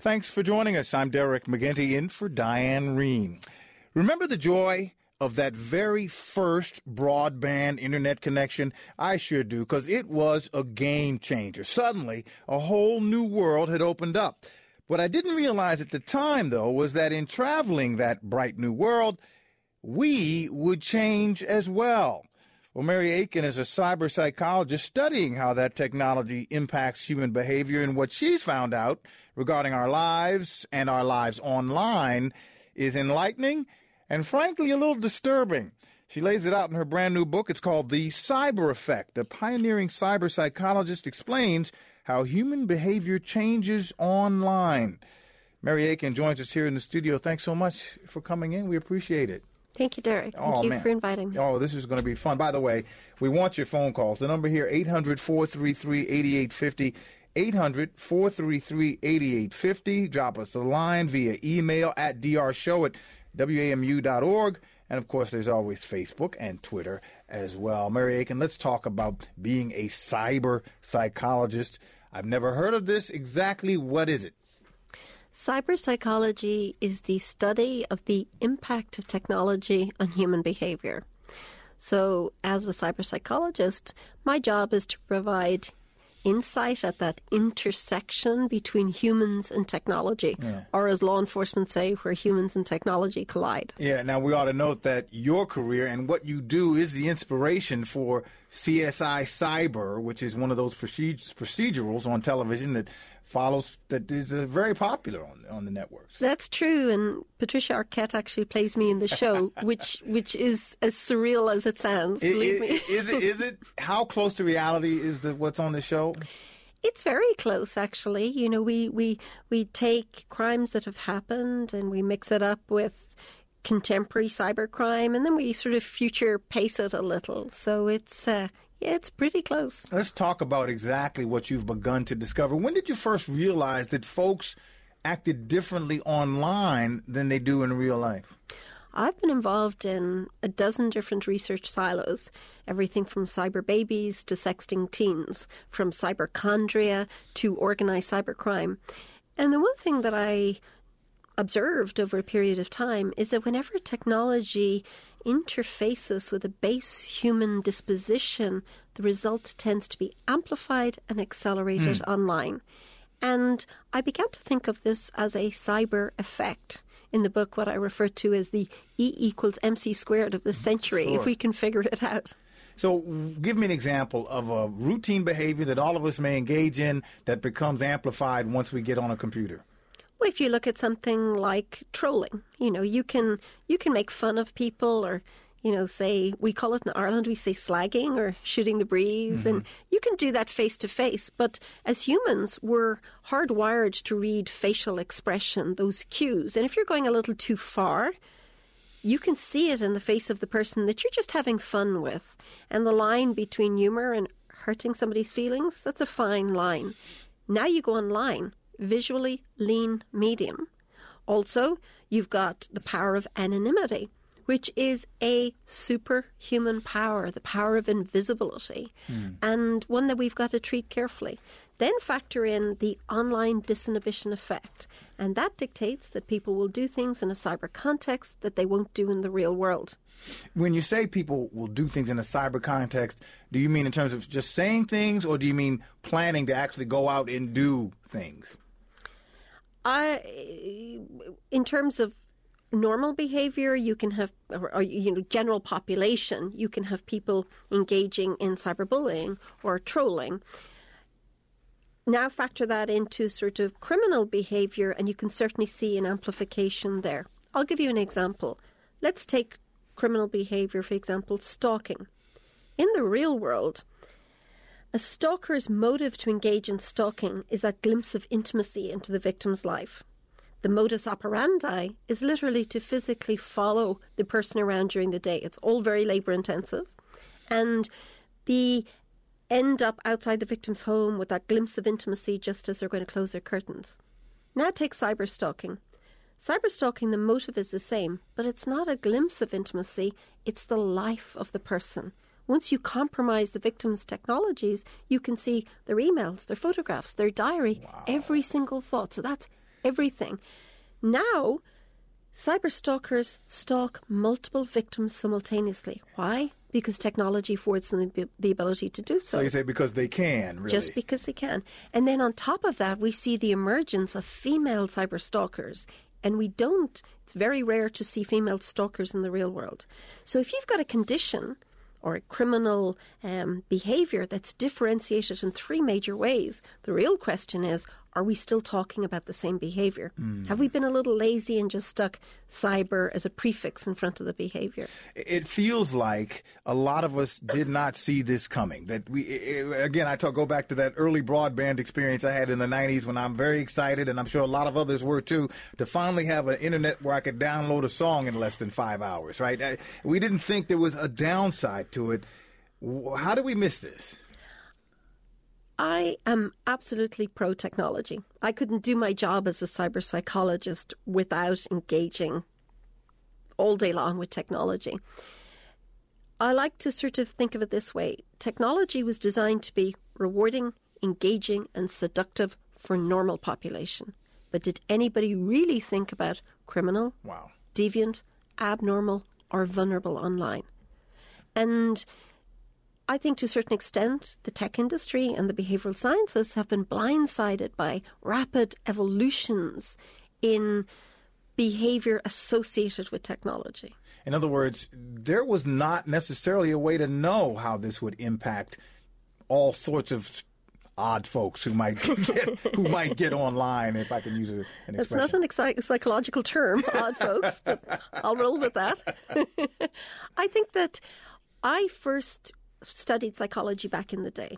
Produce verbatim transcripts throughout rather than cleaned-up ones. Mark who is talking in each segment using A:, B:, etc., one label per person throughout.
A: thanks for joining us. I'm Derek McGinty in for Diane Reen. Remember the joy of that very first broadband internet connection? I sure do, because it was a game changer. Suddenly, a whole new world had opened up. What I didn't realize at the time, though, was that in traveling that bright new world, we would change as well. Well, Mary Aiken is a cyber psychologist studying how that technology impacts human behavior, and what she's found out regarding our lives and our lives online is enlightening and, frankly, a little disturbing. She lays it out in her brand new book. It's called The Cyber Effect. The pioneering cyber psychologist explains how human behavior changes online. Mary Aiken joins us here in the studio. Thanks so much for coming in. We appreciate it.
B: Thank you, Derek. Thank
A: oh,
B: you
A: man.
B: for inviting me.
A: Oh, this is going to be fun. By the way, we want your phone calls. The number here, eight hundred, four three three, eight eight five zero, eight hundred, four three three, eight eight five zero. Drop us a line via email at drshow at w a m u dot org. And, of course, there's always Facebook and Twitter as well. Mary Aiken, let's talk about being a cyber psychologist. I've never heard of this. Exactly what is it?
B: Cyber psychology is the study of the impact of technology on human behavior. So, as a cyber psychologist, my job is to provide insight at that intersection between humans and technology, yeah. or as law enforcement say, where humans and technology collide.
A: Yeah, now we ought to note that your career and what you do is the inspiration for C S I Cyber, which is one of those proced- procedurals on television that follows, that is uh, very popular on on the networks.
B: That's true, and Patricia Arquette actually plays me in the show, which which is as surreal as it sounds,
A: it,
B: believe
A: it,
B: me.
A: Is it? Is it? How close to reality is the what's on the show?
B: It's very close, actually. You know, we, we, we take crimes that have happened and we mix it up with contemporary cybercrime, and then we sort of future pace it a little. So it's... Uh, Yeah, it's pretty close.
A: Let's talk about exactly what you've begun to discover. When did you first realize that folks acted differently online than they do in real life?
B: I've been involved in a dozen different research silos, everything from cyber babies to sexting teens, from cyberchondria to organized cybercrime. And the one thing that I observed over a period of time is that whenever technology interfaces with a base human disposition, the result tends to be amplified and accelerated mm. online. And I began to think of this as a cyber effect. In the book, what I refer to as the E equals mc squared of the century,
A: sure.
B: if we can figure it out.
A: So give me an example of a routine behavior that all of us may engage in that becomes amplified once we get on a computer.
B: Well, if you look at something like trolling, you know, you can you can make fun of people, or, you know, say, we call it in Ireland, we say slagging or shooting the breeze, mm-hmm. and you can do that face to face. But as humans, we're hardwired to read facial expression, those cues. And if you're going a little too far, you can see it in the face of the person that you're just having fun with. And the line between humor and hurting somebody's feelings, that's a fine line. Now you go online. Visually lean medium. Also, you've got the power of anonymity, which is a superhuman power, the power of invisibility, mm. and one that we've got to treat carefully. Then factor in the online disinhibition effect, and that dictates that people will do things in a cyber context that they won't do in the real world.
A: When you say people will do things in a cyber context, do you mean in terms of just saying things, or do you mean planning to actually go out and do things?
B: I, in terms of normal behavior, you can have, or, or, you know, general population, you can have people engaging in cyberbullying or trolling. Now factor that into sort of criminal behavior, and you can certainly see an amplification there. I'll give you an example. Let's take criminal behavior, for example, stalking. In the real world, a stalker's motive to engage in stalking is that glimpse of intimacy into the victim's life. The modus operandi is literally to physically follow the person around during the day. It's all very labour intensive. And the end up outside the victim's home with that glimpse of intimacy just as they're going to close their curtains. Now take cyber stalking. Cyber stalking, the motive is the same, but it's not a glimpse of intimacy, it's the life of the person. Once you compromise the victim's technologies, you can see their emails, their photographs, their diary, wow. every single thought. So that's everything. Now, cyberstalkers stalk multiple victims simultaneously. Why? Because technology affords them the, the ability to do so.
A: So you say because they can, really?
B: Just because they can. And then on top of that, we see the emergence of female cyberstalkers. And we don't, it's very rare to see female stalkers in the real world. So if you've got a condition or a criminal um, behavior that's differentiated in three major ways, the real question is, are we still talking about the same behavior? Mm. Have we been a little lazy and just stuck cyber as a prefix in front of the behavior?
A: It feels like a lot of us did not see this coming. That we, it, again, I talk, go back to that early broadband experience I had in the nineties when I'm very excited, and I'm sure a lot of others were too, to finally have an internet where I could download a song in less than five hours, right? We didn't think there was a downside to it. How did we miss this?
B: I am absolutely pro-technology. I couldn't do my job as a cyber psychologist without engaging all day long with technology. I like to sort of think of it this way. Technology was designed to be rewarding, engaging, and seductive for normal population. But did anybody really think about criminal,
A: wow.
B: deviant, abnormal, or vulnerable online? And I think to a certain extent, the tech industry and the behavioral sciences have been blindsided by rapid evolutions in behavior associated with technology.
A: In other words, there was not necessarily a way to know how this would impact all sorts of odd folks who might get, who might get online, if I can use an expression.
B: It's not an exci- psychological term, odd folks, but I'll roll with that. I think that I first studied psychology back in the day.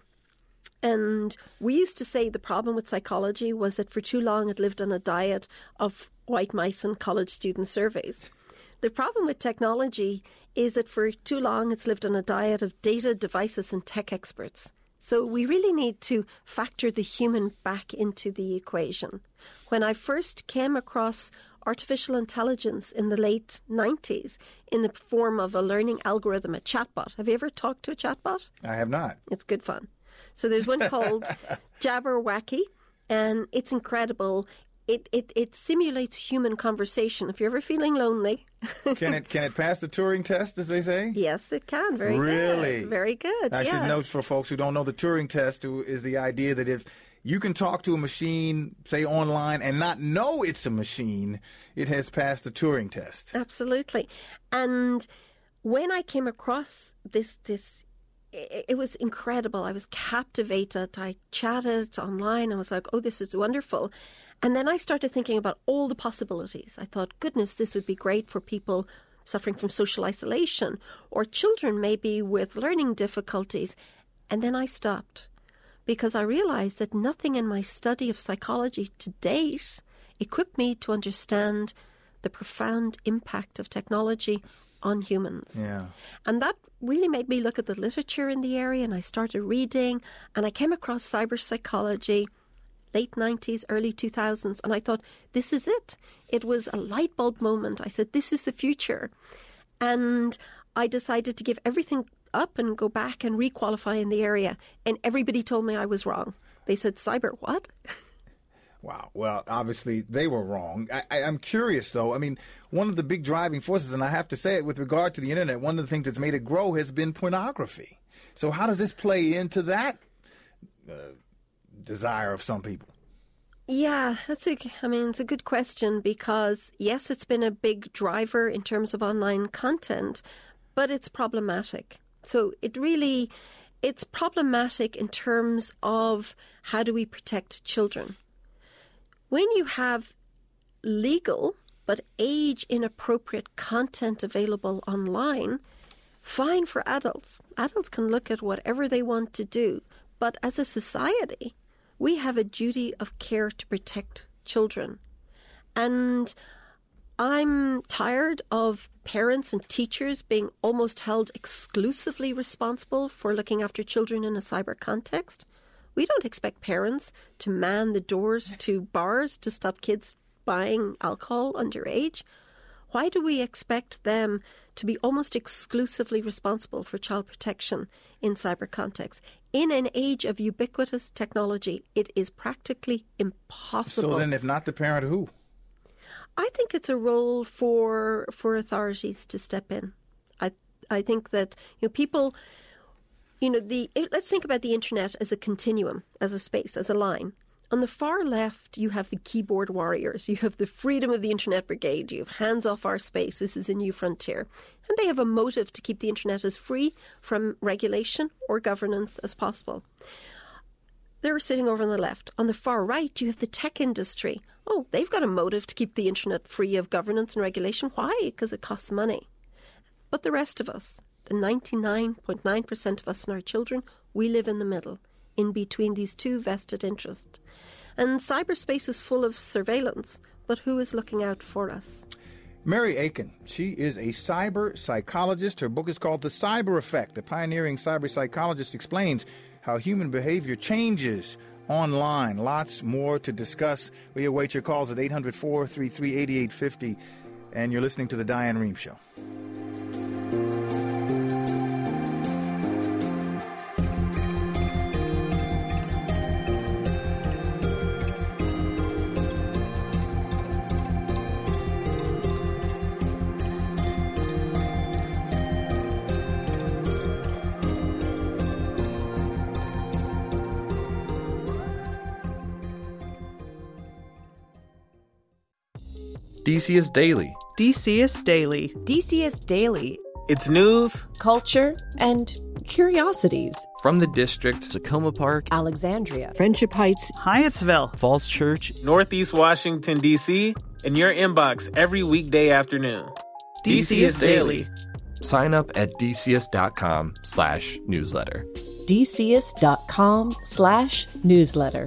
B: And we used to say the problem with psychology was that for too long it lived on a diet of white mice and college student surveys. The problem with technology is that for too long it's lived on a diet of data, devices, and tech experts. So we really need to factor the human back into the equation. When I first came across artificial intelligence in the late nineties in the form of a learning algorithm, a chatbot. Have you ever talked to a chatbot?
A: I have not.
B: It's good fun. So there's one called Jabberwacky, and it's incredible. It, it it simulates human conversation. If you're ever feeling lonely.
A: Can it can it pass the Turing test, as they say?
B: Yes, it can. Very
A: really?
B: good. Very good.
A: I
B: yeah.
A: should note for folks who don't know, the Turing test is the idea that if you can talk to a machine, say online, and not know it's a machine, it has passed the Turing test.
B: Absolutely. And when I came across this, this, it, it was incredible. I was captivated. I chatted online. I was like, oh, this is wonderful. And then I started thinking about all the possibilities. I thought, goodness, this would be great for people suffering from social isolation or children maybe with learning difficulties. And then I stopped, because I realized that nothing in my study of psychology to date equipped me to understand the profound impact of technology on humans.
A: Yeah.
B: And that really made me look at the literature in the area, and I started reading, and I came across cyber psychology, late nineties, early two thousands, and I thought, this is it. It was a light bulb moment. I said, this is the future. And I decided to give everything up and go back and requalify in the area. And everybody told me I was wrong. They said, cyber what?
A: Wow. Well, obviously they were wrong. I, I, I'm curious, though. I mean, one of the big driving forces, and I have to say it with regard to the internet, one of the things that's made it grow has been pornography. So how does this play into that uh, desire of some people?
B: Yeah, that's a, I mean, it's a good question, because yes, it's been a big driver in terms of online content, but it's problematic. So it really, it's problematic in terms of how do we protect children. When you have legal but age inappropriate content available online, fine for adults. Adults can look at whatever they want to do. But as a society, we have a duty of care to protect children. And I'm tired of parents and teachers being almost held exclusively responsible for looking after children in a cyber context. We don't expect parents to man the doors to bars to stop kids buying alcohol underage. Why do we expect them to be almost exclusively responsible for child protection in cyber context? In an age of ubiquitous technology, it is practically impossible.
A: So then if not the parent, who?
B: I think it's a role for for authorities to step in. I I think that, you know, people, you know, the let's think about the internet as a continuum, as a space, as a line. On the far left, you have the keyboard warriors. You have the freedom of the internet brigade. You have hands off our space. This is a new frontier. And they have a motive to keep the internet as free from regulation or governance as possible. They're sitting over on the left. On the far right, you have the tech industry. Oh, they've got a motive to keep the internet free of governance and regulation. Why? Because it costs money. But the rest of us, the ninety-nine point nine percent of us and our children, we live in the middle, in between these two vested interests. And cyberspace is full of surveillance, but who is looking out for us?
A: Mary Aiken, she is a cyber psychologist. Her book is called The Cyber Effect. The pioneering cyber psychologist explains how human behavior changes online. Lots more to discuss. We await your calls at eight hundred, four three three, eight eight five zero. And you're listening to The Diane Rehm Show.
C: D C S Daily.
D: D C S Daily.
E: D C S Daily.
F: It's news,
E: culture, and curiosities.
C: From the district, Tacoma Park,
E: Alexandria,
D: Friendship Heights, Hyattsville,
C: Falls Church,
F: Northeast Washington, D C, in your inbox every weekday afternoon.
D: D C S Daily.
C: Sign up at dcs.com slash newsletter.
E: dcs.com slash newsletter.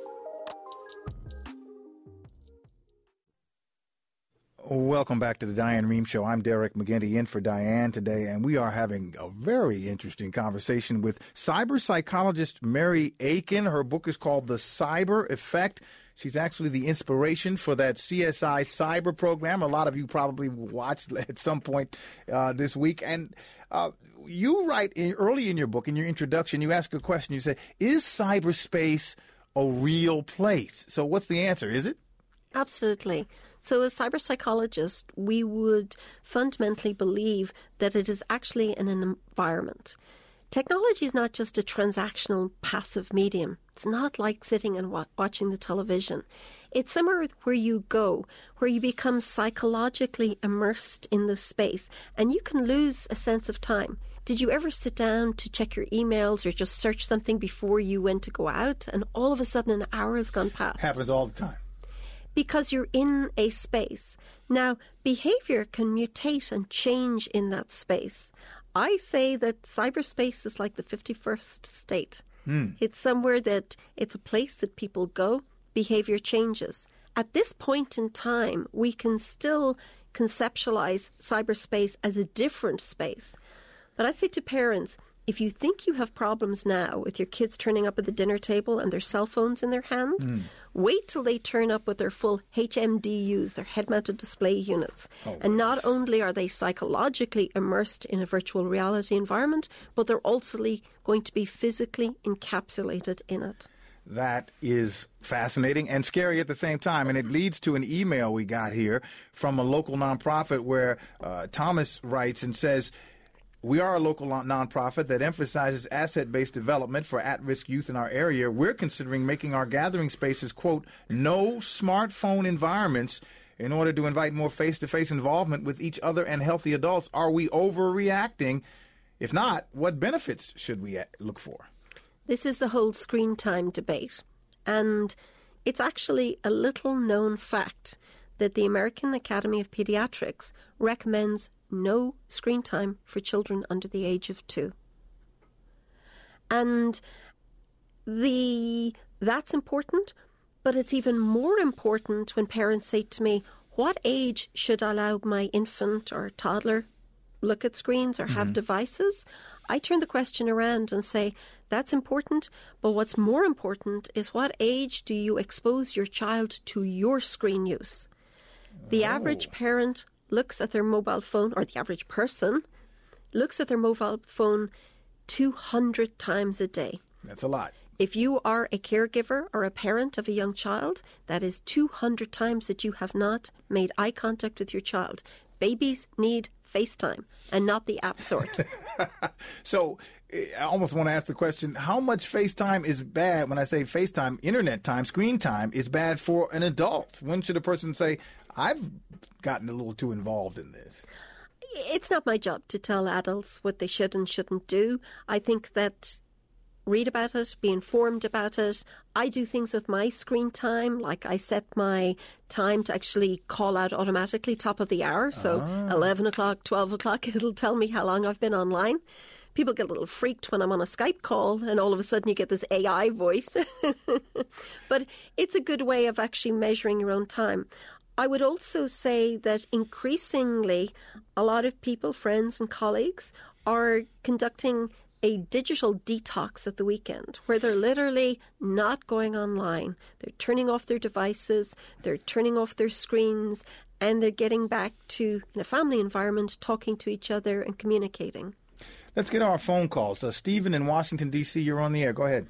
A: Welcome back to the Diane Rehm Show. I'm Derek McGinty in for Diane today, and we are having a very interesting conversation with cyber psychologist Mary Aiken. Her book is called The Cyber Effect. She's actually the inspiration for that C S I cyber program. A lot of you probably watched at some point uh, this week. And uh, you write in, early in your book, in your introduction, you ask a question. You say, is cyberspace a real place? So what's the answer? Is it?
B: Absolutely. So as cyber psychologists, we would fundamentally believe that it is actually an environment. Technology is not just a transactional, passive medium. It's not like sitting and wa- watching the television. It's somewhere where you go, where you become psychologically immersed in the space, and you can lose a sense of time. Did you ever sit down to check your emails or just search something before you went to go out, and all of a sudden an hour has gone past?
A: Happens all the time.
B: Because you're in a space. Now, behavior can mutate and change in that space. I say that cyberspace is like the fifty-first state. Mm. It's somewhere that it's a place that people go, behavior changes. At this point in time, we can still conceptualize cyberspace as a different space. But I say to parents, if you think you have problems now with your kids turning up at the dinner table and their cell phones in their hand, mm. wait till they turn up with their full H M D Us, their head-mounted display units. Oh, and not goodness. Only are they psychologically immersed in a virtual reality environment, but they're also going to be physically encapsulated in it.
A: That is fascinating and scary at the same time. And it leads to an email we got here from a local nonprofit where uh, Thomas writes and says, we are a local nonprofit that emphasizes asset-based development for at-risk youth in our area. We're considering making our gathering spaces, quote, no smartphone environments in order to invite more face-to-face involvement with each other and healthy adults. Are we overreacting? If not, what benefits should we look for?
B: This is the whole screen time debate. And it's actually a little-known fact that the American Academy of Pediatrics recommends no screen time for children under the age of two. And the that's important, but it's even more important when parents say to me, what age should I allow my infant or toddler look at screens or have mm-hmm. devices? I turn the question around and say, that's important, but what's more important is what age do you expose your child to your screen use? The oh. average parent looks at their mobile phone, or the average person looks at their mobile phone two hundred times a day.
A: That's a lot.
B: If you are a caregiver or a parent of a young child, that is two hundred times that you have not made eye contact with your child. Babies need FaceTime and not the app sort.
A: So I almost want to ask the question, how much FaceTime is bad? When I say FaceTime, internet time, screen time is bad for an adult. When should a person say, I've gotten a little too involved in this?
B: It's not my job to tell adults what they should and shouldn't do. I think that read about it, be informed about it. I do things with my screen time, like I set my time to actually call out automatically top of the hour. So ah. eleven o'clock, twelve o'clock, it'll tell me how long I've been online. People get a little freaked when I'm on a Skype call and all of a sudden you get this A I voice. But it's a good way of actually measuring your own time. I would also say that increasingly a lot of people, friends and colleagues, are conducting a digital detox at the weekend where they're literally not going online. They're turning off their devices, they're turning off their screens, and they're getting back to, in a family environment, talking to each other and communicating.
A: Let's get our phone calls. Uh, Stephen in Washington, D C, you're on the air. Go ahead.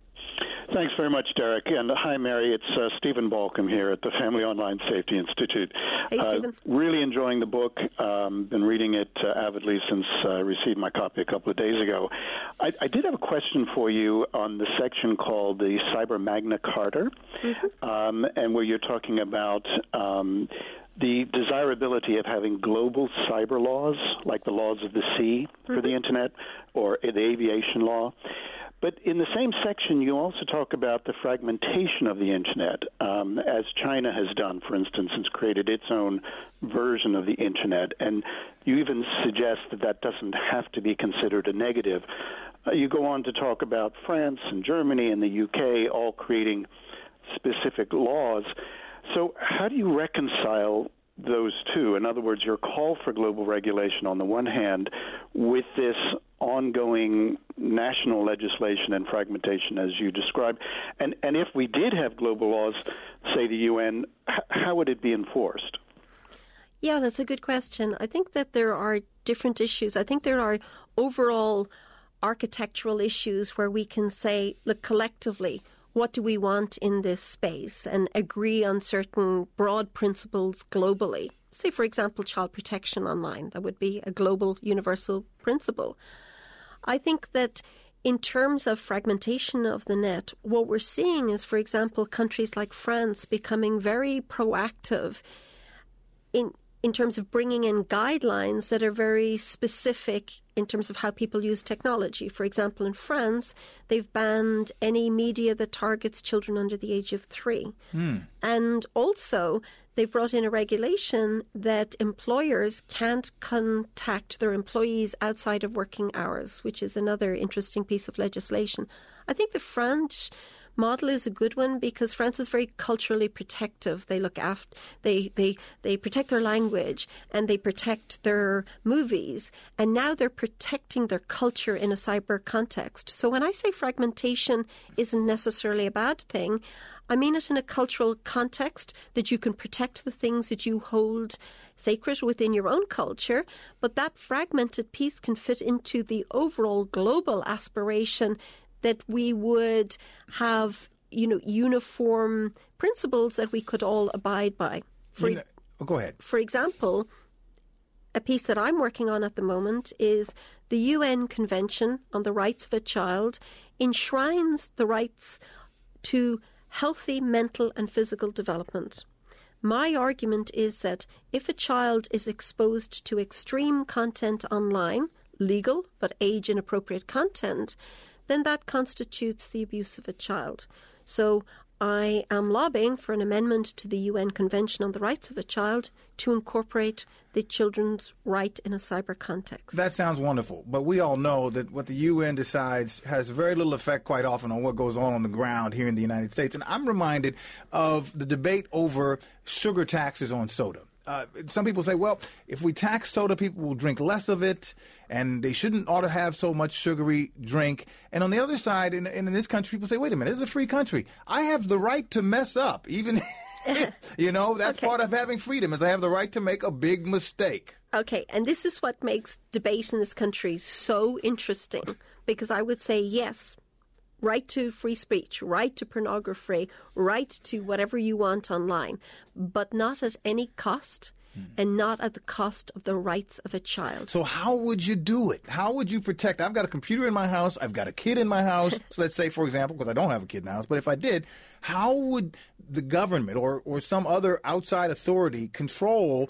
G: Thanks very much, Derek. And hi, Mary. It's uh, Stephen Balcom here at the Family Online Safety Institute.
B: Hey,
G: uh,
B: Stephen.
G: Really enjoying the book. Um, been reading it uh, avidly since I uh, received my copy a couple of days ago. I, I did have a question for you on the section called the Cyber Magna Carta, mm-hmm. um, and where you're talking about um, the desirability of having global cyber laws, like the laws of the sea mm-hmm. for the Internet or the aviation law. But in the same section, you also talk about the fragmentation of the Internet, um, as China has done, for instance, it's created its own version of the Internet. And you even suggest that that doesn't have to be considered a negative. Uh, you go on to talk about France and Germany and the U K all creating specific laws. So how do you reconcile those two? In other words, your call for global regulation on the one hand with this ongoing national legislation and fragmentation as you described. And, and if we did have global laws, say the U N, h- how would it be enforced?
B: Yeah, that's a good question. I think that there are different issues. I think there are overall architectural issues where we can say, look, collectively, what do we want in this space, and agree on certain broad principles globally. Say, for example, child protection online. That would be a global universal principle. I think that in terms of fragmentation of the net, what we're seeing is, for example, countries like France becoming very proactive in in terms of bringing in guidelines that are very specific in terms of how people use technology. For example, in France, they've banned any media that targets children under the age of three. Mm. And also, they've brought in a regulation that employers can't contact their employees outside of working hours, which is another interesting piece of legislation. I think the French model is a good one because France is very culturally protective. They look after, they, they, they protect their language and they protect their movies. And now they're protecting their culture in a cyber context. So when I say fragmentation isn't necessarily a bad thing, I mean it in a cultural context that you can protect the things that you hold sacred within your own culture, but that fragmented piece can fit into the overall global aspiration that we would have, you know, uniform principles that we could all abide by. For,
A: you know, oh, go ahead.
B: For example, a piece that I'm working on at the moment is the U N Convention on the Rights of a Child enshrines the rights to healthy mental and physical development. My argument is that if a child is exposed to extreme content online, legal but age-inappropriate content, then that constitutes the abuse of a child. So I am lobbying for an amendment to the U N Convention on the Rights of a Child to incorporate the children's right in a cyber context.
A: That sounds wonderful, but we all know that what the U N decides has very little effect quite often on what goes on on the ground here in the United States. And I'm reminded of the debate over sugar taxes on soda. Uh, some people say, well, if we tax soda, people will drink less of it, and they shouldn't ought to have so much sugary drink. And on the other side, in, in this country, people say, wait a minute, this is a free country. I have the right to mess up, even You know, that's
B: Okay.
A: part of having freedom, is I have the right to make a big mistake.
B: Okay, and this is what makes debate in this country so interesting, because I would say yes, right to free speech, right to pornography, right to whatever you want online, but not at any cost. And not at the cost of the rights of a child.
A: So how would you do it? How would you protect? I've got a computer in my house. I've got a kid in my house. So let's say, for example, because I don't have a kid in the house, but if I did, how would the government or, or some other outside authority control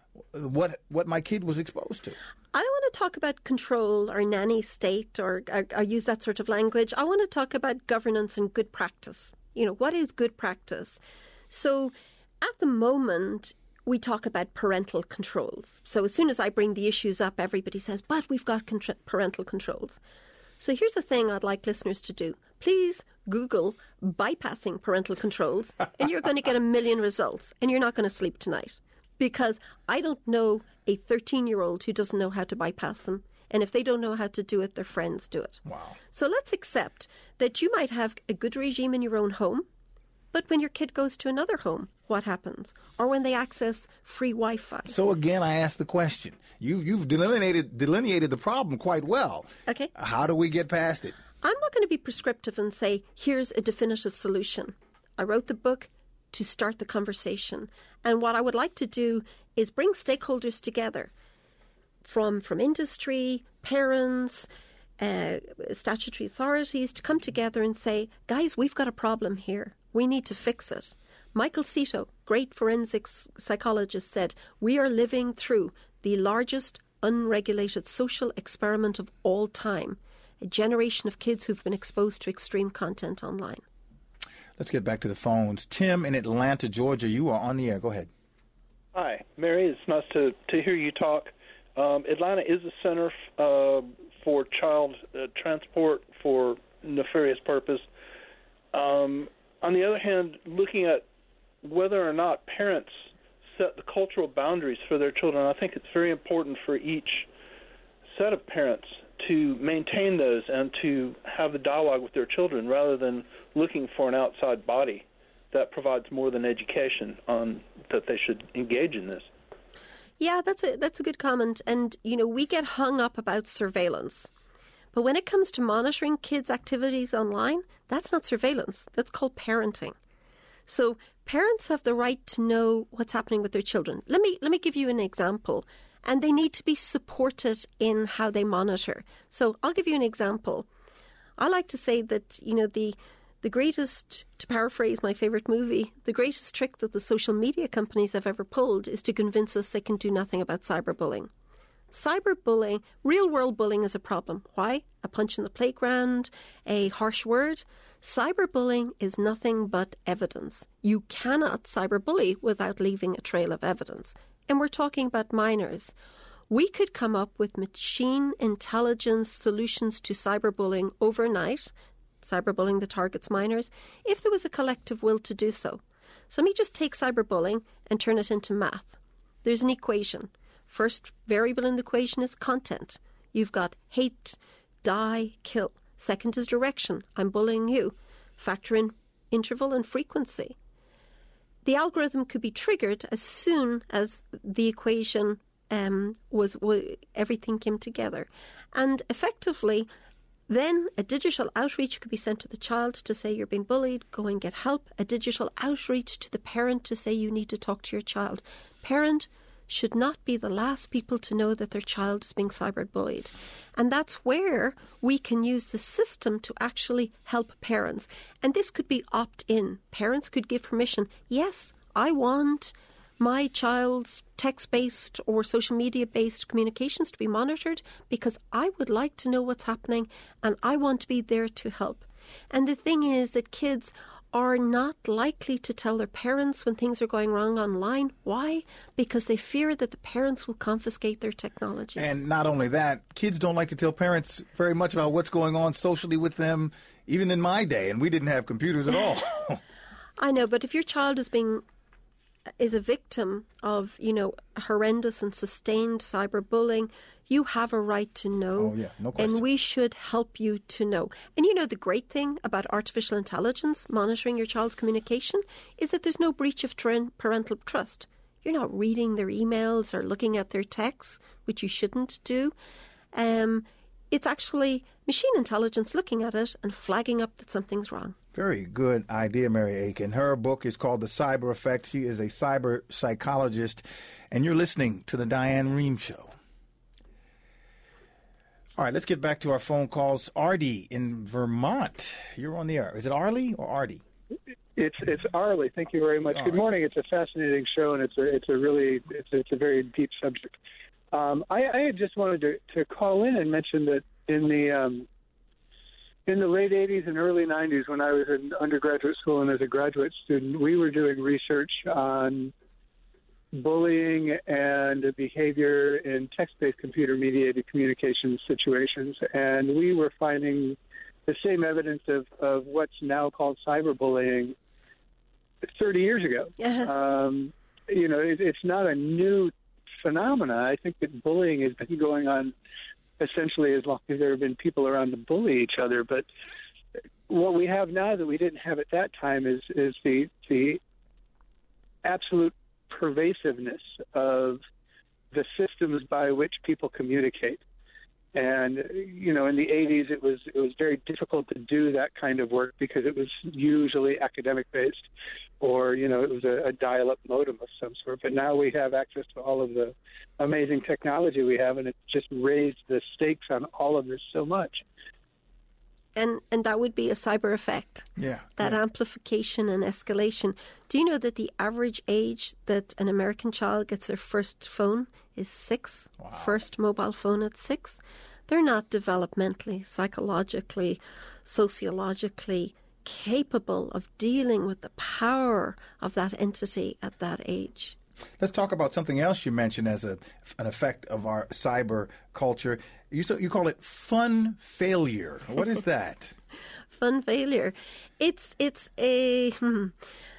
A: what what my kid was exposed to?
B: I don't want to talk about control or nanny state or, or, or use that sort of language. I want to talk about governance and good practice. You know, what is good practice? So at the moment, we talk about parental controls. So as soon as I bring the issues up, everybody says, but we've got contr- parental controls. So here's the thing I'd like listeners to do. Please Google bypassing parental controls, and you're going to get a million results, and you're not going to sleep tonight. Because I don't know a thirteen-year-old who doesn't know how to bypass them. And if they don't know how to do it, their friends do it.
A: Wow.
B: So let's accept that you might have a good regime in your own home, but when your kid goes to another home, what happens? Or when they access free Wi-Fi.
A: So again, I ask the question. You, you've delineated, delineated the problem quite well.
B: Okay.
A: How do we get past it?
B: I'm not going to be prescriptive and say, here's a definitive solution. I wrote the book to start the conversation. And what I would like to do is bring stakeholders together from, from industry, parents, uh, statutory authorities to come together and say, guys, we've got a problem here. We need to fix it. Michael Cito, great forensics psychologist, said, we are living through the largest unregulated social experiment of all time, a generation of kids who've been exposed to extreme content online.
A: Let's get back to the phones. Tim in Atlanta, Georgia, you are on the air. Go ahead.
H: Hi, Mary. It's nice to, to hear you talk. Um, Atlanta is a center uh, for child uh, transport for nefarious purpose. Um, on the other hand, looking at whether or not parents set the cultural boundaries for their children, I think it's very important for each set of parents to maintain those and to have the dialogue with their children rather than looking for an outside body that provides more than education on that they should engage in this.
B: Yeah, that's a that's a good comment. And, you know, we get hung up about surveillance. But when it comes to monitoring kids' activities online, that's not surveillance. That's called parenting. So parents have the right to know what's happening with their children. Let me let me give you an example. And they need to be supported in how they monitor. So I'll give you an example. I like to say that, you know, the the greatest, to paraphrase my favorite movie, the greatest trick that the social media companies have ever pulled is to convince us they can do nothing about cyberbullying. Cyberbullying, real-world bullying is a problem. Why? A punch in the playground, a harsh word. Cyberbullying is nothing but evidence. You cannot cyberbully without leaving a trail of evidence. And we're talking about minors. We could come up with machine intelligence solutions to cyberbullying overnight, cyberbullying that targets minors, if there was a collective will to do so. So let me just take cyberbullying and turn it into math. There's an equation. First variable in the equation is content. You've got hate, die, kill. Second is direction. I'm bullying you. Factor in interval and frequency. The algorithm could be triggered as soon as the equation um, was, was everything came together. And effectively, then a digital outreach could be sent to the child to say you're being bullied, go and get help. A digital outreach to the parent to say you need to talk to your child. Parent should not be the last people to know that their child is being cyberbullied. And that's where we can use the system to actually help parents. And this could be opt-in. Parents could give permission. Yes, I want my child's text-based or social media-based communications to be monitored because I would like to know what's happening and I want to be there to help. And the thing is that kids are not likely to tell their parents when things are going wrong online. Why? Because they fear that the parents will confiscate their technologies.
A: And not only that, kids don't like to tell parents very much about what's going on socially with them, even in my day, and we didn't have computers at all.
B: I know, but if your child is being is a victim of, you know, horrendous and sustained cyberbullying, you have a right to know.
A: Oh, yeah, no question.
B: And we should help you to know. And you know, the great thing about artificial intelligence monitoring your child's communication is that there's no breach of tr- parental trust. You're not reading their emails or looking at their texts, which you shouldn't do. Um, it's actually machine intelligence looking at it and flagging up that something's wrong.
A: Very good idea, Mary Aiken. Her book is called The Cyber Effect. She is a cyber psychologist, and you're listening to The Diane Rehm Show. All right, let's get back to our phone calls. Artie in Vermont, you're on the air. Is it Arlie or Artie?
I: It's it's Arlie. Thank you very much.
A: All
I: Good
A: right.
I: morning. It's a fascinating show, and it's a it's a really it's a, it's a very deep subject. Um, I, I just wanted to, to call in and mention that in the um, in the late eighties and early nineties, when I was in undergraduate school and as a graduate student, we were doing research on bullying and behavior in text-based computer-mediated communication situations, and we were finding the same evidence of, of what's now called cyberbullying thirty years ago.
B: Uh-huh.
I: Um, you know, it, it's not a new phenomena. I think that bullying has been going on essentially as long as there have been people around to bully each other. But what we have now that we didn't have at that time is, is the the absolute pervasiveness of the systems by which people communicate. And, you know, in the eighties, it was it was very difficult to do that kind of work because it was usually academic-based or, you know, it was a, a dial-up modem of some sort. But now we have access to all of the amazing technology we have, and it just raised the stakes on all of this so much.
B: And and that would be a cyber effect.
A: Yeah.
B: That
A: yeah.
B: amplification and escalation. Do you know that the average age that an American child gets their first phone is six?
A: Wow.
B: First mobile phone at six? They're not developmentally, psychologically, sociologically capable of dealing with the power of that entity at that age.
A: Let's talk about something else you mentioned as a, an effect of our cyber culture. You, so, you call it fun failure. What is that?
B: Fun failure. It's it's a hmm,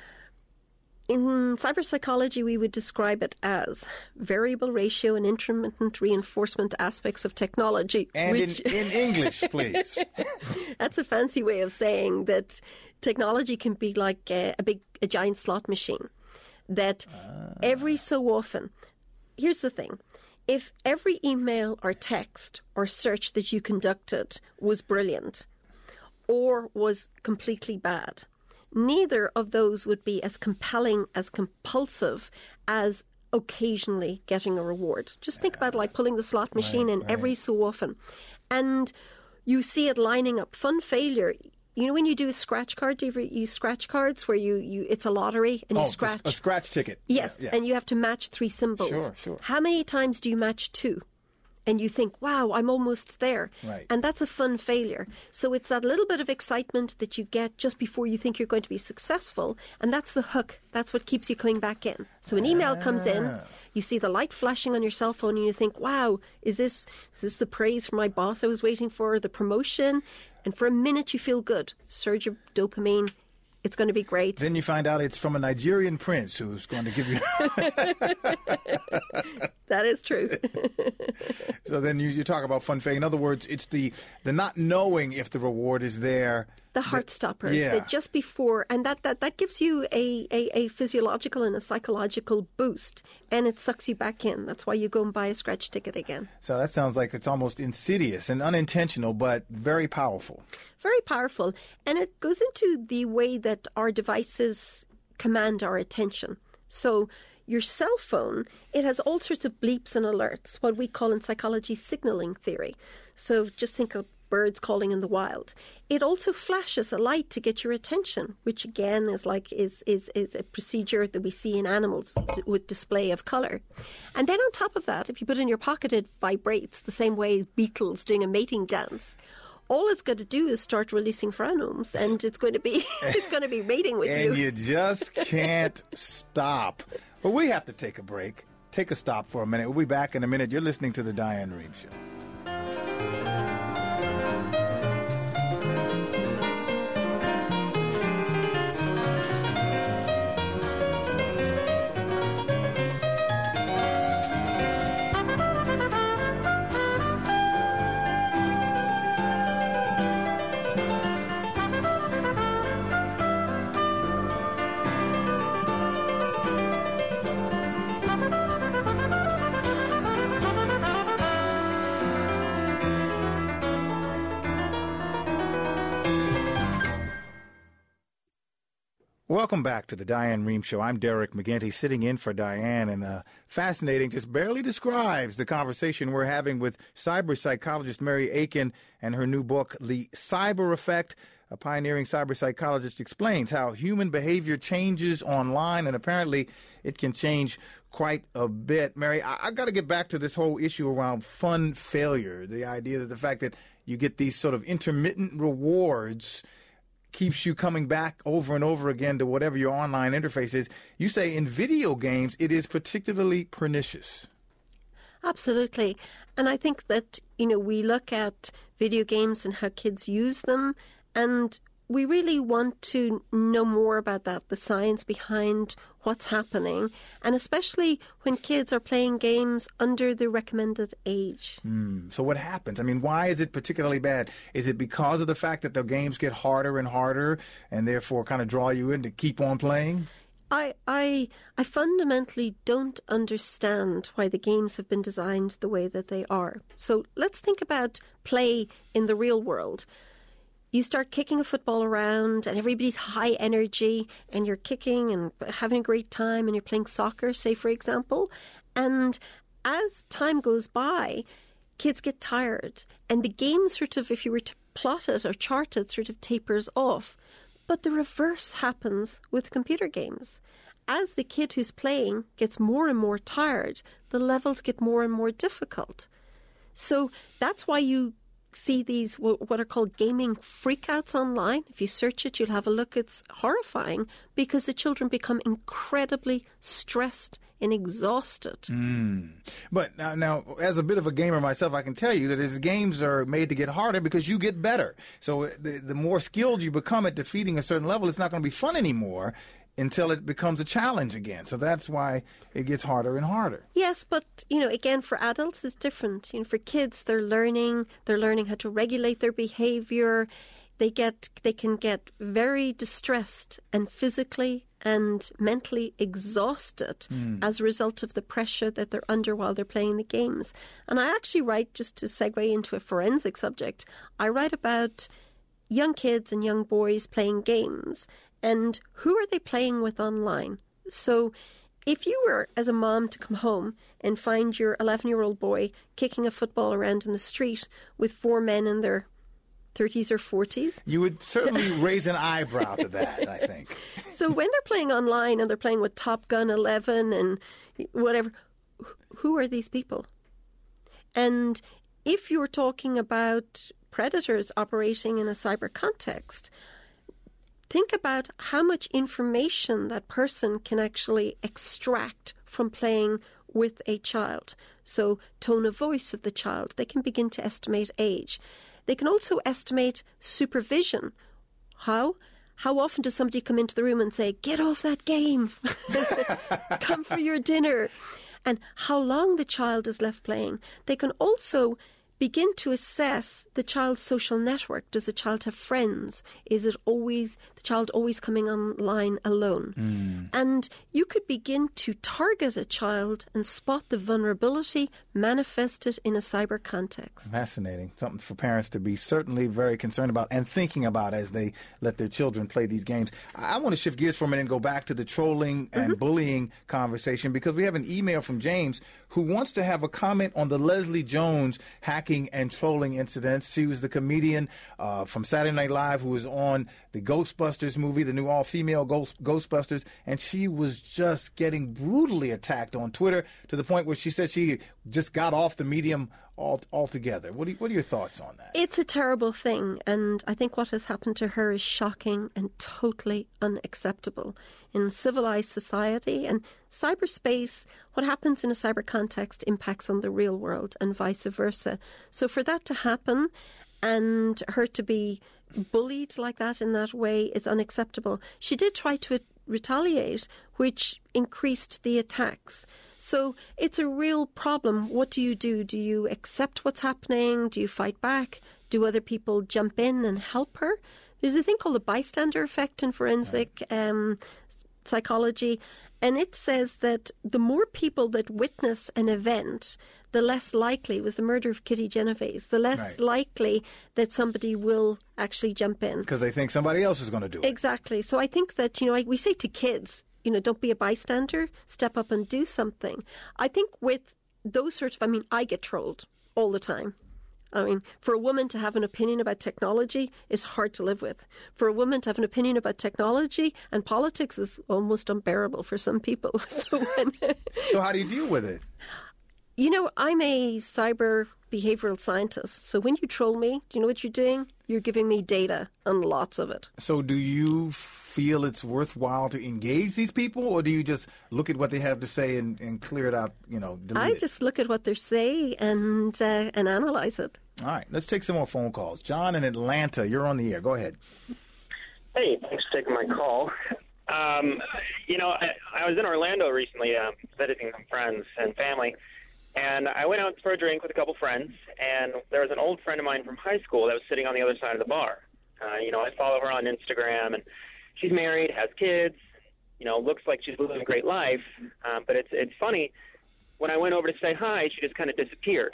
B: in cyber psychology we would describe it as variable ratio and intermittent reinforcement aspects of technology.
A: And
B: which,
A: in, in English, please.
B: That's a fancy way of saying that technology can be like a, a big a giant slot machine. That ah. every so often, here's the thing. If every email or text or search that you conducted was brilliant or was completely bad, neither of those would be as compelling, as compulsive as occasionally getting a reward. Just think about like pulling the slot machine
A: right,
B: in
A: right.
B: every so often. And you see it lining up. Fun failure. You know when you do a scratch card, do you ever use scratch cards where you, you it's a lottery and
A: oh,
B: you scratch?
A: A scratch ticket.
B: Yes,
A: yeah, yeah.
B: and you have to match three symbols.
A: Sure, sure.
B: How many times do you match two? And you think, wow, I'm almost there.
A: Right.
B: And that's a fun failure. So it's that little bit of excitement that you get just before you think you're going to be successful. And that's the hook. That's what keeps you coming back in. So an email ah. comes in, you see the light flashing on your cell phone, and you think, wow, is this is this the praise from my boss I was waiting for, the promotion? And for a minute you feel good. Surge of dopamine. It's going to be great.
A: Then you find out it's from a Nigerian prince who's going to give you...
B: That is true.
A: So then you, you talk about fun failure. In other words, it's the, the not knowing if the reward is there.
B: The heart stopper.
A: Yeah.
B: That just before, and that, that, that gives you a, a, a physiological and a psychological boost, and it sucks you back in. That's why you go and buy a scratch ticket again.
A: So that sounds like it's almost insidious and unintentional, but very powerful.
B: Very powerful. And it goes into the way that our devices command our attention. So your cell phone, it has all sorts of bleeps and alerts, what we call in psychology signaling theory. So just think of birds calling in the wild. It also flashes a light to get your attention, which again is like is is, is a procedure that we see in animals with display of colour. And then on top of that, if you put it in your pocket, it vibrates the same way as beetles doing a mating dance. All it's going to do is start releasing pheromones, and it's going to be it's going to be mating with
A: and
B: you.
A: And you just can't stop. But we have to take a break. Take a stop for a minute. We'll be back in a minute. You're listening to The Diane Rehm Show. Welcome back to the Diane Rehm Show. I'm Derek McGinty, sitting in for Diane, and uh, fascinating, just barely describes the conversation we're having with cyber psychologist Mary Aiken and her new book, The Cyber Effect. A pioneering cyber psychologist explains how human behavior changes online, and apparently it can change quite a bit. Mary, I- I've got to get back to this whole issue around fun failure, the idea that the fact that you get these sort of intermittent rewards keeps you coming back over and over again to whatever your online interface is. You say in video games it is particularly pernicious.
B: Absolutely. And I think that, you know, we look at video games and how kids use them, and we really want to know more about that, the science behind what's happening, and especially when kids are playing games under the recommended age.
A: Mm. So what happens? I mean, why is it particularly bad? Is it because of the fact that the games get harder and harder and therefore kind of draw you in to keep on playing?
B: I, I, I fundamentally don't understand why the games have been designed the way that they are. So let's think about play in the real world. You start kicking a football around and everybody's high energy and you're kicking and having a great time and you're playing soccer, say, for example. And as time goes by, kids get tired and the game sort of, if you were to plot it or chart it, sort of tapers off. But the reverse happens with computer games. As the kid who's playing gets more and more tired, the levels get more and more difficult. So that's why you see these what are called gaming freakouts online. If you search it, you'll have a look. It's horrifying because the children become incredibly stressed and exhausted.
A: Mm. But now, now, as a bit of a gamer myself, I can tell you that his games are made to get harder because you get better. So the, the more skilled you become at defeating a certain level, it's not going to be fun anymore until it becomes a challenge again. So that's why it gets harder and harder.
B: Yes, but, you know, again, for adults, it's different. You know, for kids, they're learning, they're learning how to regulate their behavior. They get, they can get very distressed and physically and mentally exhausted mm. as a result of the pressure that they're under while they're playing the games. And I actually write, just to segue into a forensic subject, I write about young kids and young boys playing games. And who are they playing with online? So if you were, as a mom, to come home and find your eleven-year-old boy kicking a football around in the street with four men in their thirties or forties...
A: You would certainly raise an eyebrow to that, I think.
B: So when they're playing online and they're playing with Top Gun eleven and whatever, who are these people? And if you're talking about predators operating in a cyber context, think about how much information that person can actually extract from playing with a child. So tone of voice of the child. They can begin to estimate age. They can also estimate supervision. How? How often does somebody come into the room and say, get off that game, come for your dinner? And how long the child is left playing. They can also begin to assess the child's social network. Does the child have friends? Is it always the child always coming online alone? Mm. And you could begin to target a child and spot the vulnerability manifested in a cyber context.
A: Fascinating. Something for parents to be certainly very concerned about and thinking about as they let their children play these games. I want to shift gears for a minute and go back to the trolling and mm-hmm. bullying conversation, because we have an email from James who wants to have a comment on the Leslie Jones hacking and trolling incidents. She was the comedian uh, from Saturday Night Live who was on the Ghostbusters movie, the new all-female Ghost, Ghostbusters, and she was just getting brutally attacked on Twitter to the point where she said she just got off the medium all, altogether. What, do you, what are your thoughts on that?
B: It's a terrible thing, and I think what has happened to her is shocking and totally unacceptable in civilized society. And cyberspace, what happens in a cyber context impacts on the real world and vice versa. So for that to happen and her to be bullied like that in that way is unacceptable. She did try to retaliate, which increased the attacks. So it's a real problem. What do you do? Do you accept what's happening? Do you fight back? Do other people jump in and help her? There's a thing called the bystander effect in forensic um, psychology, and it says that the more people that witness an event, the less likely, it was the murder of Kitty Genovese, the less
A: Right.
B: likely that somebody will actually jump in.
A: Because they think somebody else is going to do it.
B: Exactly. So I think that, you know, I, we say to kids, you know, don't be a bystander, step up and do something. I think with those sorts of, I mean, I get trolled all the time. I mean, for a woman to have an opinion about technology is hard to live with. For a woman to have an opinion about technology and politics is almost unbearable for some people. So, when,
A: So how do you deal with it?
B: you know, I'm a cyber behavioral scientist. So when you troll me, do you know what you're doing? You're giving me data and lots of it.
A: So do you feel it's worthwhile to engage these people, or do you just look at what they have to say and, and clear it out, you know, delete
B: I
A: it?
B: just look at what they say and uh, and analyze it.
A: All right, let's take some more phone calls. John in Atlanta, you're on the air. Go ahead.
J: Hey, thanks for taking my call. Um, you know, I, I was in Orlando recently um, visiting some friends and family, and I went out for a drink with a couple friends, and there was an old friend of mine from high school that was sitting on the other side of the bar. Uh, you know, I follow her on Instagram, and she's married, has kids, you know, looks like she's living a great life, um, but it's it's funny, when I went over to say hi, she just kind of disappeared.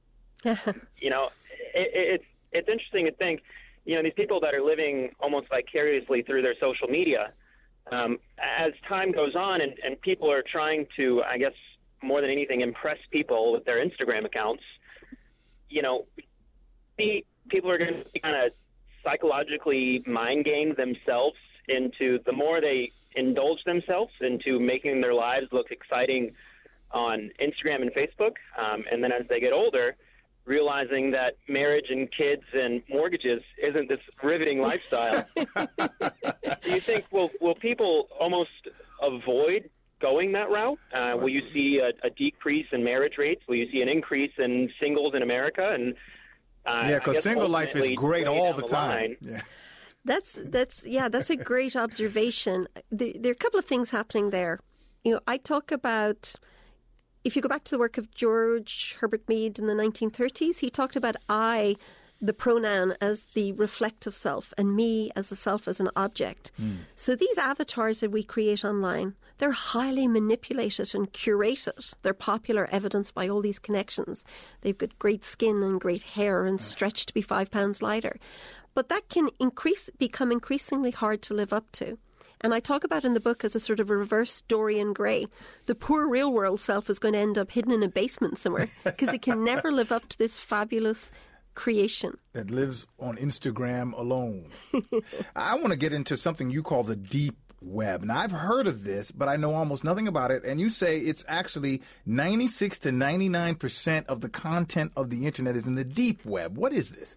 J: You know, it, it, it's it's interesting to think, you know, these people that are living almost vicariously through their social media, um, as time goes on and, and people are trying to, I guess, more than anything, impress people with their Instagram accounts, you know, the, people are going to kind of psychologically mind game themselves into, the more they indulge themselves into making their lives look exciting on Instagram and Facebook, um, and then as they get older, realizing that marriage and kids and mortgages isn't this riveting lifestyle. Do you think, will, will people almost avoid going that route? Uh, will you see a, a decrease in marriage rates? Will you see an increase in singles in America? And uh,
A: Yeah, because single life is great all the time.
J: Line,
A: yeah.
B: That's that's yeah, that's a great observation. There, there are a couple of things happening there. You know, I talk about, if you go back to the work of George Herbert Mead in the nineteen thirties, he talked about I, the pronoun, as the reflective self, and me as a self as an object. Mm. So these avatars that we create online, they're highly manipulated and curated. They're popular, evidenced by all these connections. They've got great skin and great hair and stretched to be five pounds lighter. But that can increase, become increasingly hard to live up to. And I talk about in the book as a sort of a reverse Dorian Gray. The poor real world self is going to end up hidden in a basement somewhere because it can never live up to this fabulous creation
A: that lives on Instagram alone. I want to get into something you call the deep web. Now, I've heard of this, but I know almost nothing about it. And you say it's actually ninety-six to ninety-nine percent of the content of the internet is in the deep web. What is this?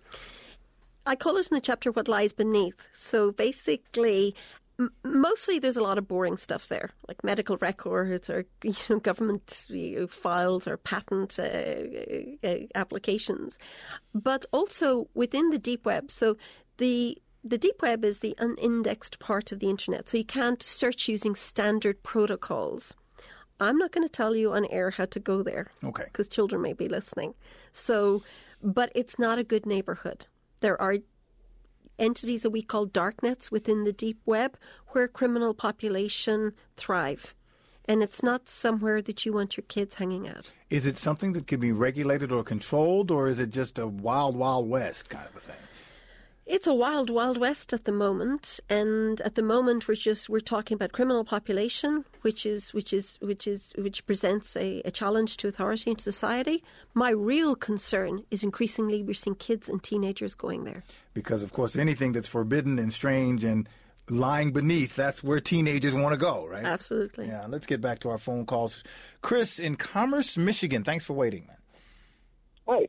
B: I call it in the chapter what lies beneath. So basically, m- mostly there's a lot of boring stuff there, like medical records or you know, government you know, files or patent uh, uh, applications. But also within the deep web. So the the deep web is the unindexed part of the internet. So you can't search using standard protocols. I'm not going to tell you on air how to go there.
A: Okay.
B: Because children may be listening. So, but it's not a good neighborhood. There are entities that we call darknets within the deep web where criminal population thrive. And it's not somewhere that you want your kids hanging out.
A: Is it something that can be regulated or controlled, or is it just a wild, wild west kind of a thing?
B: It's a wild, wild west at the moment, and at the moment we're just we're talking about criminal population, which is which is which is which presents a, a challenge to authority and society. My real concern is increasingly we're seeing kids and teenagers going there. Because
A: of course anything that's forbidden and strange and lying beneath, that's where teenagers want to go, right?
B: Absolutely.
A: Yeah. Let's get back to our phone calls. Chris in Commerce, Michigan. Thanks for waiting, man.
K: Hi.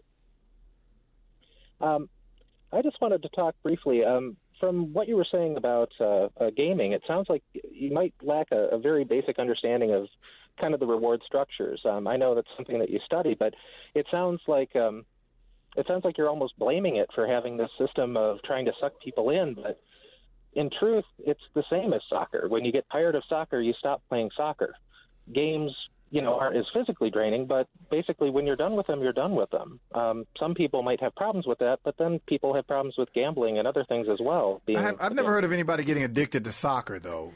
K: Um. I just wanted to talk briefly. Um, from what you were saying about uh, uh, gaming, it sounds like you might lack a, a very basic understanding of kind of the reward structures. Um, I know that's something that you study, but it sounds like um, it sounds like you're almost blaming it for having this system of trying to suck people in. But in truth, it's the same as soccer. When you get tired of soccer, you stop playing soccer. Games you know, aren't as physically draining, but basically when you're done with them, you're done with them. Um, some people might have problems with that, but then people have problems with gambling and other things as well. Being,
A: I have, I've never heard of anybody getting addicted to soccer, though.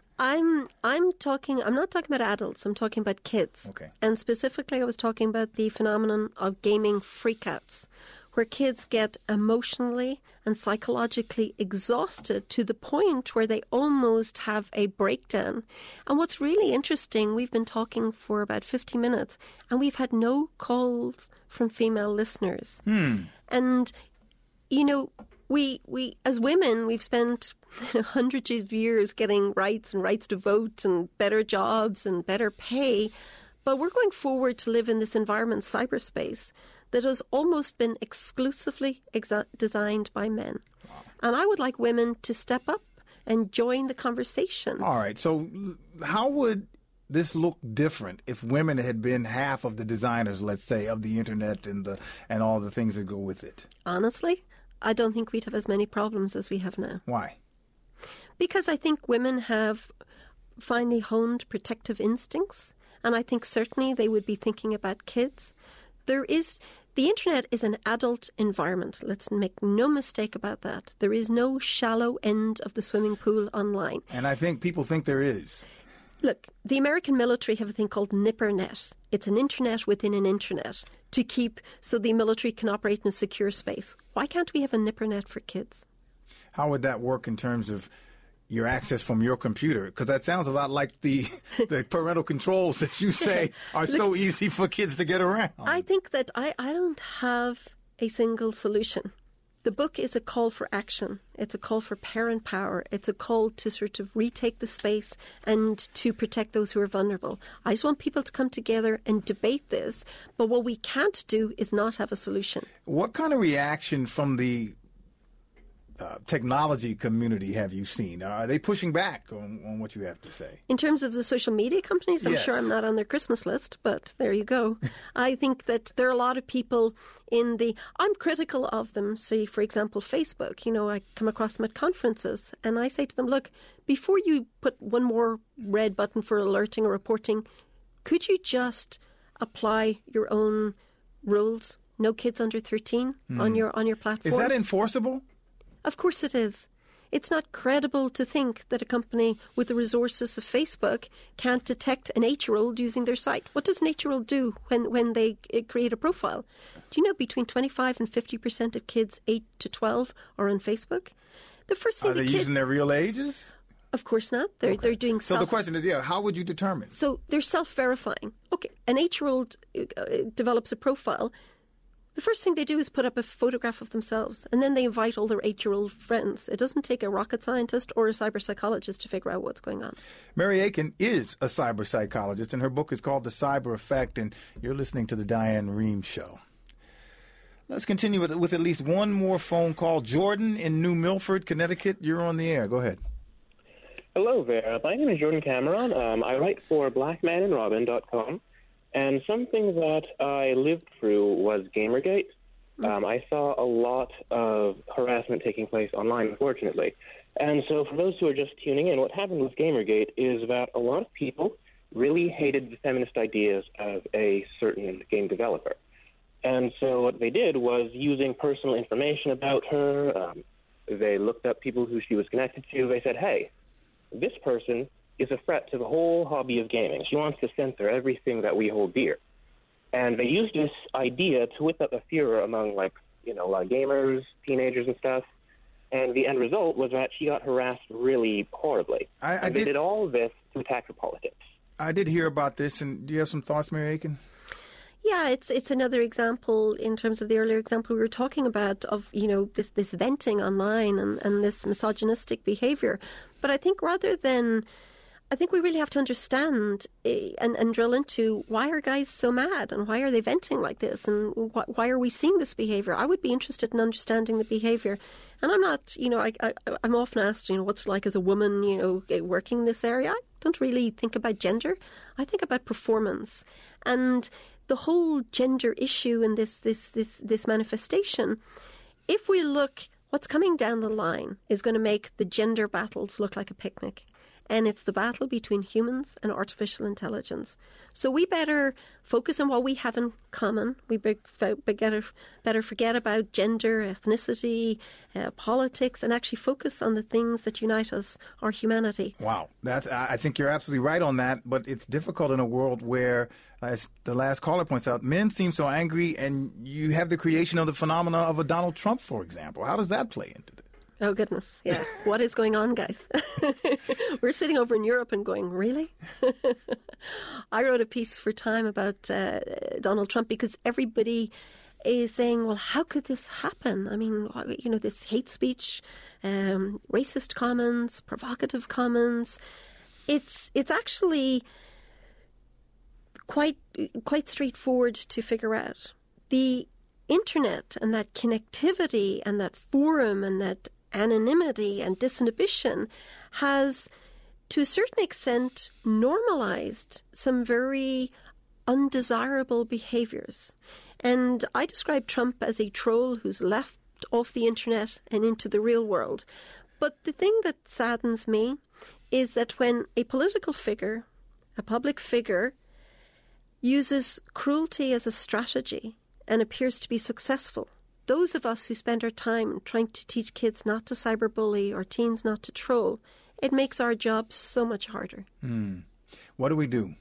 B: I'm I'm talking. I'm not talking about adults. I'm talking about kids.
A: Okay.
B: And specifically, I was talking about the phenomenon of gaming freakouts, where kids get emotionally and psychologically exhausted to the point where they almost have a breakdown. And what's really interesting, we've been talking for about fifty minutes, and we've had no calls from female listeners.
A: Hmm.
B: And, you know, we we as women, we've spent hundreds of years getting rights and rights to vote and better jobs and better pay. But we're going forward to live in this environment, cyberspace, that has almost been exclusively exa- designed by men. Wow. And I would like women to step up and join the conversation.
A: All right. So how would this look different if women had been half of the designers, let's say, of the Internet and the and all the things that go with it?
B: Honestly, I don't think we'd have as many problems as we have now.
A: Why?
B: Because I think women have finely honed protective instincts, and I think certainly they would be thinking about kids. There is... The Internet is an adult environment. Let's make no mistake about that. There is no shallow end of the swimming pool online.
A: And I think people think there is.
B: Look, the American military have a thing called NIPRNet. It's an internet within an internet to keep so the military can operate in a secure space. Why can't we have a NIPRNet for kids?
A: How would that work in terms of your access from your computer? Because that sounds a lot like the the parental controls that you say are
B: Look,
A: so easy for kids to get around.
B: I think that I, I don't have a single solution. The book is a call for action. It's a call for parent power. It's a call to sort of retake the space and to protect those who are vulnerable. I just want people to come together and debate this. But what we can't do is not have a solution.
A: What kind of reaction from the Uh, technology community have you seen? Are they pushing back on, on what you have to say?
B: In terms of the social media companies, I'm
A: Yes.
B: sure I'm not on their Christmas list, but there you go. I think that there are a lot of people in the... I'm critical of them. Say, for example, Facebook. You know, I come across them at conferences, and I say to them, look, before you put one more red button for alerting or reporting, could you just apply your own rules? No kids under thirteen
A: Hmm.
B: on your on your platform.
A: Is that enforceable?
B: Of course it is. It's not credible to think that a company with the resources of Facebook can't detect an eight-year-old using their site. What does an eight-year-old do when, when they create a profile? Do you know between twenty-five and fifty percent of kids eight to twelve are on Facebook? The first thing
A: Are they
B: the kid,
A: using their real ages?
B: Of course not. They're,
A: Okay.
B: they're doing
A: So
B: self...
A: the question is, yeah, how would you determine?
B: So they're self-verifying. Okay, an eight-year-old uh, develops a profile. The first thing they do is put up a photograph of themselves, and then they invite all their eight-year-old friends. It doesn't take a rocket scientist or a cyber psychologist to figure out what's going on.
A: Mary Aiken is a cyber psychologist, and her book is called The Cyber Effect, and you're listening to The Diane Rehm Show. Let's continue with, with at least one more phone call. Jordan in New Milford, Connecticut, you're on the air. Go ahead.
L: Hello there. My name is Jordan Cameron. Um, I write for black man and robin dot com. And something that I lived through was Gamergate. Um, I saw a lot of harassment taking place online, unfortunately. And so for those who are just tuning in, what happened with Gamergate is that a lot of people really hated the feminist ideas of a certain game developer. And so what they did was using personal information about her. Um, they looked up people who she was connected to. They said, hey, this person is a threat to the whole hobby of gaming. She wants to censor everything that we hold dear. And they used this idea to whip up a furor among, like, you know, a lot of gamers, teenagers and stuff. And the end result was that she got harassed really horribly.
A: I, I
L: and they
A: did,
L: did all of this to attack her politics.
A: I did hear about this, and do you have some thoughts, Mary Aiken?
B: Yeah, it's it's another example in terms of the earlier example we were talking about of, you know, this, this venting online and, and this misogynistic behavior. But I think rather than... I think we really have to understand uh, and, and drill into why are guys so mad and why are they venting like this and wh- why are we seeing this behavior? I would be interested in understanding the behavior. And I'm not, you know, I, I, I'm often asked, you know, what's it like as a woman, you know, working in this area? I don't really think about gender. I think about performance. And the whole gender issue and this, this, this, this manifestation, if we look, what's coming down the line is going to make the gender battles look like a picnic. and it's the battle between humans and artificial intelligence. So we better focus on what we have in common. We better, better forget about gender, ethnicity, uh, politics, and actually focus on the things that unite us, our humanity.
A: Wow. That's, I think you're absolutely right on that, but it's difficult in a world where, as the last caller points out, men seem so angry, and you have the creation of the phenomena of a Donald Trump, for example. How does that play into this?
B: Oh, goodness. Yeah. What is going on, guys? We're sitting over in Europe and going, really? I wrote a piece for Time about uh, Donald Trump because everybody is saying, well, how could this happen? I mean, you know, this hate speech, um, racist comments, provocative comments. It's it's actually quite quite straightforward to figure out. The internet and that connectivity and that forum and that anonymity and disinhibition has, to a certain extent, normalized some very undesirable behaviors. And I describe Trump as a troll who's left off the internet and into the real world. But the thing that saddens me is that when a political figure, a public figure, uses cruelty as a strategy and appears to be successful, those of us who spend our time trying to teach kids not to cyberbully or teens not to troll, it makes our job so much harder.
A: Hmm. What do we do?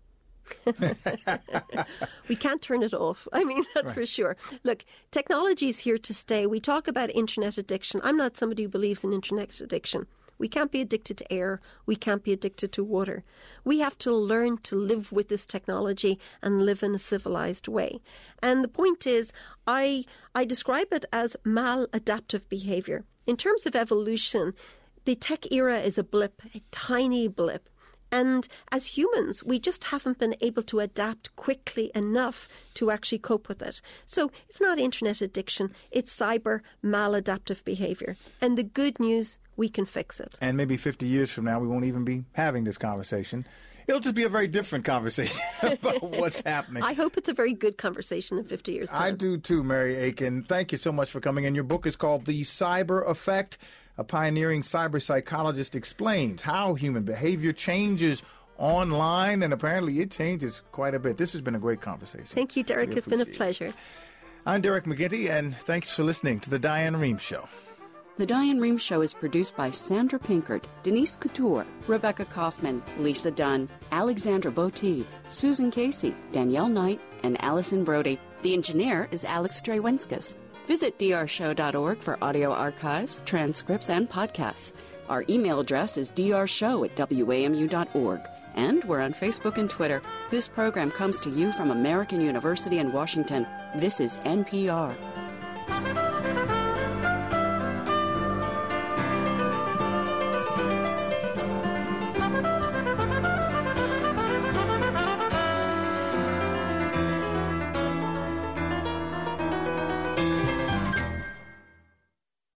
B: We can't turn it off. I mean, that's right. For sure. Look, technology is here to stay. We talk about internet addiction. I'm not somebody who believes in internet addiction. We can't be addicted to air. We can't be addicted to water. We have to learn to live with this technology and live in a civilized way. And the point is, I I describe it as maladaptive behavior. In terms of evolution, the tech era is a blip, a tiny blip. And as humans, we just haven't been able to adapt quickly enough to actually cope with it. So it's not internet addiction, it's cyber maladaptive behavior. And the good news, we can fix it.
A: And maybe fifty years from now, we won't even be having this conversation. It'll just be a very different conversation about what's happening.
B: I hope it's a very good conversation in fifty years' time.
A: I do too, Mary Aiken. Thank you so much for coming in. Your book is called The Cyber Effect. A pioneering cyber psychologist explains how human behavior changes online, and apparently it changes quite a bit. This has been a great conversation.
B: Thank you, Derek. Really it's been a pleasure.
A: It. I'm Derek McGinty, and thanks for listening to The Diane Rehm Show.
M: The Diane Rehm Show is produced by Sandra Pinkert, Denise Couture, Rebecca Kaufman, Lisa Dunn, Alexandra Botti, Susan Casey, Danielle Knight, and Allison Brody. The engineer is Alex Drewenskus. Visit d r show dot org for audio archives, transcripts, and podcasts. Our email address is d r show at w a m u dot org. And we're on Facebook and Twitter. This program comes to you from American University in Washington. This is N P R.